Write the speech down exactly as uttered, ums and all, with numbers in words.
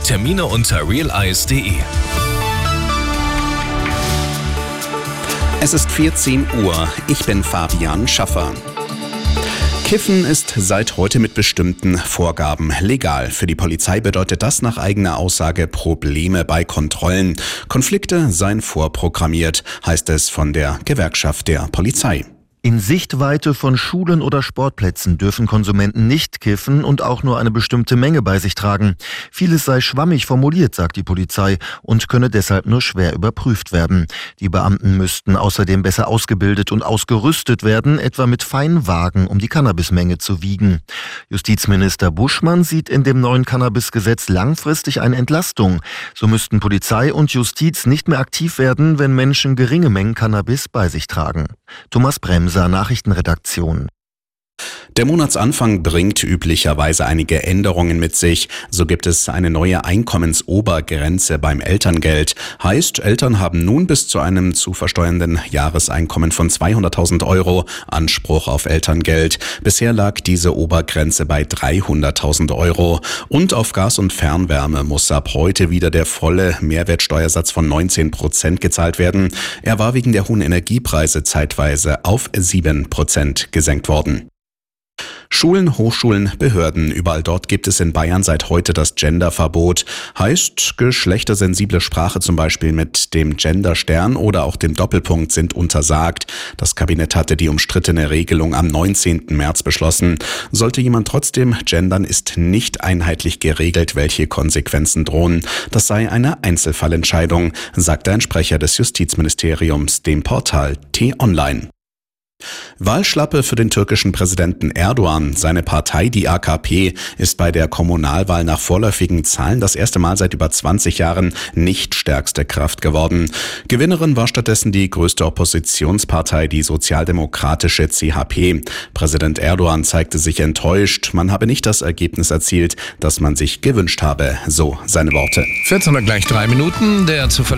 Termine unter realeyes punkt de. Es ist vierzehn Uhr. Ich bin Fabian Schaffer. Kiffen ist seit heute mit bestimmten Vorgaben legal. Für die Polizei bedeutet das nach eigener Aussage Probleme bei Kontrollen. Konflikte seien vorprogrammiert, heißt es von der Gewerkschaft der Polizei. In Sichtweite von Schulen oder Sportplätzen dürfen Konsumenten nicht kiffen und auch nur eine bestimmte Menge bei sich tragen. Vieles sei schwammig formuliert, sagt die Polizei, und könne deshalb nur schwer überprüft werden. Die Beamten müssten außerdem besser ausgebildet und ausgerüstet werden, etwa mit Feinwagen, um die Cannabismenge zu wiegen. Justizminister Buschmann sieht in dem neuen Cannabisgesetz langfristig eine Entlastung. So müssten Polizei und Justiz nicht mehr aktiv werden, wenn Menschen geringe Mengen Cannabis bei sich tragen. Thomas Bremser, Nachrichtenredaktion. Der Monatsanfang bringt üblicherweise einige Änderungen mit sich. So gibt es eine neue Einkommensobergrenze beim Elterngeld. Heißt, Eltern haben nun bis zu einem zu versteuernden Jahreseinkommen von zweihunderttausend Euro Anspruch auf Elterngeld. Bisher lag diese Obergrenze bei dreihunderttausend Euro. Und auf Gas und Fernwärme muss ab heute wieder der volle Mehrwertsteuersatz von neunzehn Prozent gezahlt werden. Er war wegen der hohen Energiepreise zeitweise auf sieben Prozent gesenkt worden. Schulen, Hochschulen, Behörden, überall dort gibt es in Bayern seit heute das Genderverbot. Heißt, geschlechtersensible Sprache zum Beispiel mit dem Genderstern oder auch dem Doppelpunkt sind untersagt. Das Kabinett hatte die umstrittene Regelung am neunzehnten März beschlossen. Sollte jemand trotzdem gendern, ist nicht einheitlich geregelt, welche Konsequenzen drohen. Das sei eine Einzelfallentscheidung, sagte ein Sprecher des Justizministeriums dem Portal T-Online. Wahlschlappe für den türkischen Präsidenten Erdogan. Seine Partei, die A K P, ist bei der Kommunalwahl nach vorläufigen Zahlen das erste Mal seit über zwanzig Jahren nicht stärkste Kraft geworden. Gewinnerin war stattdessen die größte Oppositionspartei, die sozialdemokratische C H P. Präsident Erdogan zeigte sich enttäuscht. Man habe nicht das Ergebnis erzielt, das man sich gewünscht habe. So seine Worte. vierzehn Uhr gleich drei Minuten. Der zu